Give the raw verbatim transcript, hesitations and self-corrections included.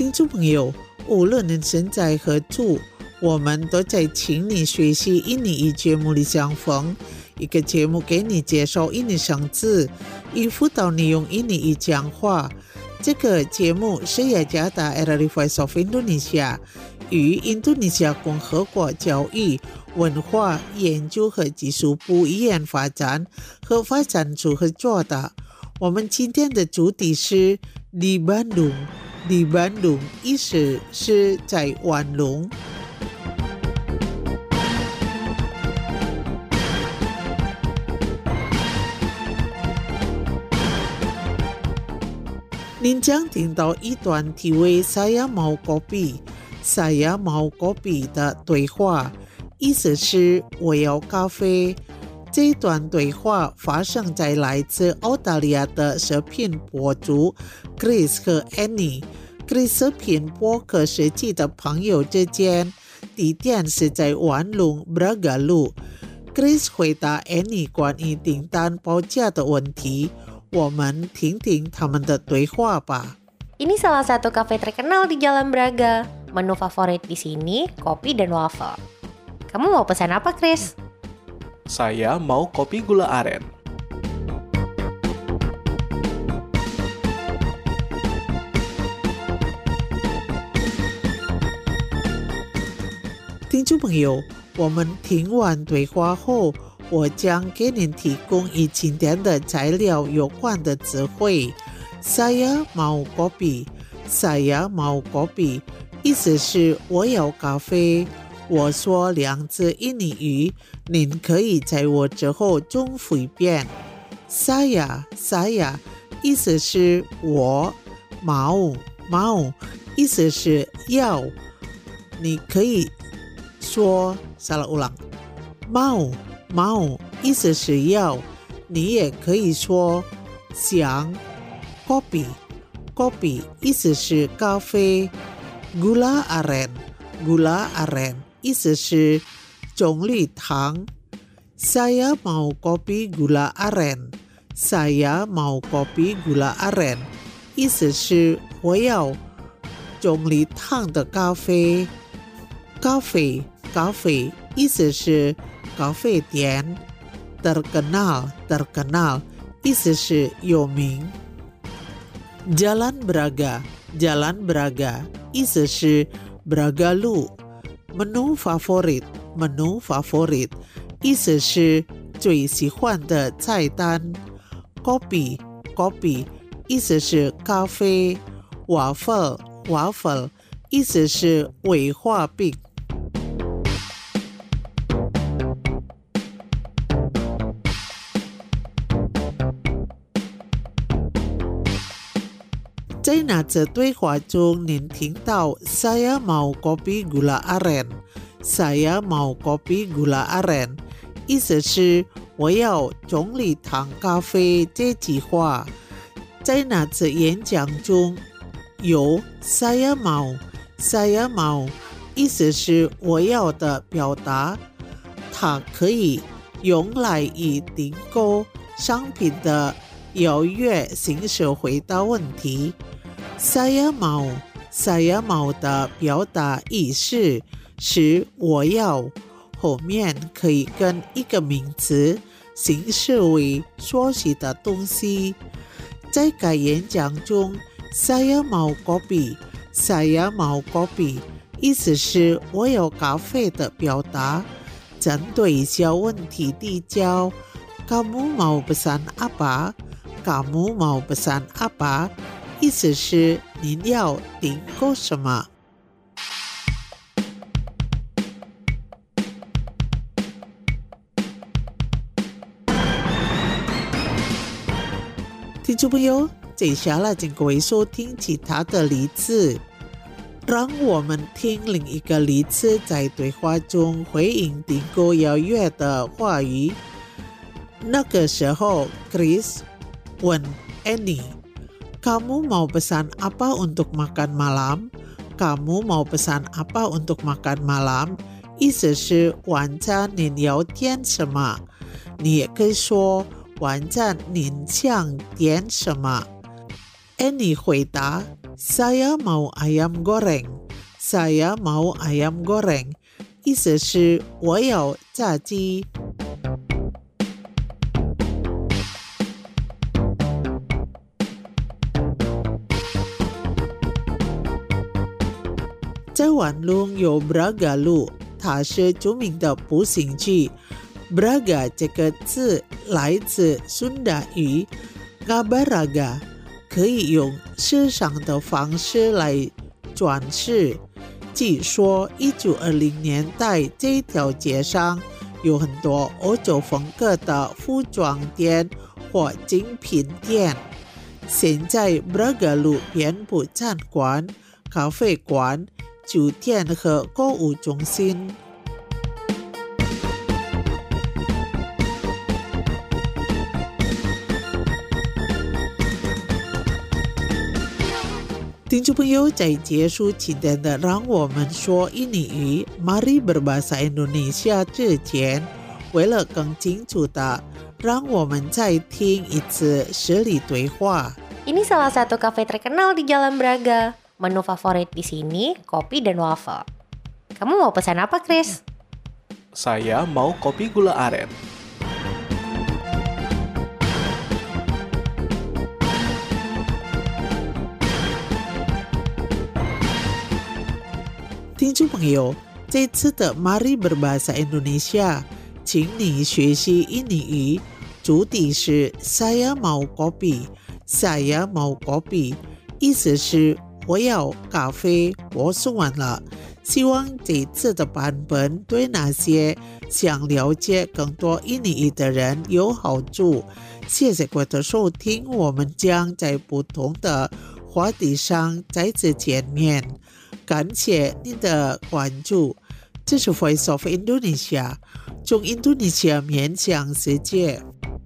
听众朋友，无论你身在何处，我们都在请你学习印尼语节目里相逢，一个节目给你介绍印尼生字，以辅导你用印尼语讲话。这个节目是雅加达 R R Voice of Indonesia 与印度尼西亚共和国教育、文化研究和技术部医院发展和发展处合作的。我们今天的主题是 Di Bandung。Di Bandung 意思是在万隆。您将听到一段题为 Saya mau kopi Saya mau kopi 的对话，意思是我要咖啡。这一段对话发生在来自澳大利亚的视频博主 Chris 和 Annie。Chris 视频播客设计的朋友之间，地点是在万隆 Braga 路。Chris 回答 Annie 关于订单报价的问题，我们听听他们的对话吧。 Ini salah satu kafe terkenal di Jalan Braga. Menu favorit di sini kopi dan waffle. Kamu mau pesan apa, Chris? Saya mau kopi gula aren. 听众朋友，我们听完对话后，我将给您提供与今天的材料有关的词汇。Saya mau kopi Saya mau kopi 意思是我要咖啡。我说两字印尼语，您可以在我之后重复一遍。Saya Saya 意思是我。mau mau 意思是要，你可以说 salah ulang mau mau 意思是要，你也可以说想。Kopi Kopi 意思是咖啡。Gula aren Gula aren 意思是棕榈糖。Saya mau kopi gula aren Saya mau kopi gula aren 意思是我要棕榈糖的咖啡。Cafe Cafe 意思是咖啡店。Terkenal Terkenal 意思是有名。Jalan Braga Jalan Braga 意思是 Braga 路。Menu favorit Menu favorit 意思是最喜欢的菜单。Kopi Kopi 意思是咖啡。Waffle Waffle 意思是威化饼。在那则对话中，您听到 Saya mau kopi gula aren Saya mau kopi gula aren 意思是我要棕榈糖咖啡这句话。在那则演讲中，有 Saya mau Saya mau 意思是我要的表达，它可以用来以订购商品的邀约形式回答问题。Saya mau Saya mau 的表达意思是我要，后面可以跟一个名词形式为缩写的东西。在该演讲中， Saya mau kopi Saya mau kopi 意思是我有咖啡的表达，针对一些问题递交。Kamu mau pesan apa Kamu mau pesan apa意思是您要订购什么。听众朋友，接下来请各位收听其他的例子。让我们听另一个例子，在对话中回应订购邀约的话语。那个时候 Chris 问 Annie，Kamu mau pesan apa untuk makan malam? Kamu mau pesan apa untuk makan malam? 意思是晚餐您要点什么？你也可以说晚餐您想点什么？ Annie 回答 Saya mau ayam goreng. Saya mau ayam goreng. 意思是我要炸鸡。在晚龙有 Braga 路，它是著名的步行区。Braga 这个字来自苏打语 Gabaraga， 可以用时尚的方式来转世。据说一九二零年代这条街上有很多欧洲风格的服装店或精品店。现在 Braga 路遍布餐馆、咖啡馆、酒店和购物中心。听众朋友，在结束今天的让我们说印尼语 Mari Berbahasa Indonesia 之前，为了更清楚的，让我们再听一次实例对话。 Ini salah satu kafe terkenal di Jalan Braga. Menu favorit di sini kopi dan waffle. Kamu mau pesan apa, Chris? Saya mau kopi gula aren. 听众朋友，这次的 Mari Berbahasa Indonesia， 请你学习印尼语，主题是 Saya mau kopi， Saya mau kopi， 意思是我要咖啡，我说完了。希望这次的版本对那些想了解更多印尼语的人有好处。谢谢各位的收听，我们将在不同的话题上再次见面。感谢您的关注，这是 Voice of Indonesia， 从印度尼西亚面向世界。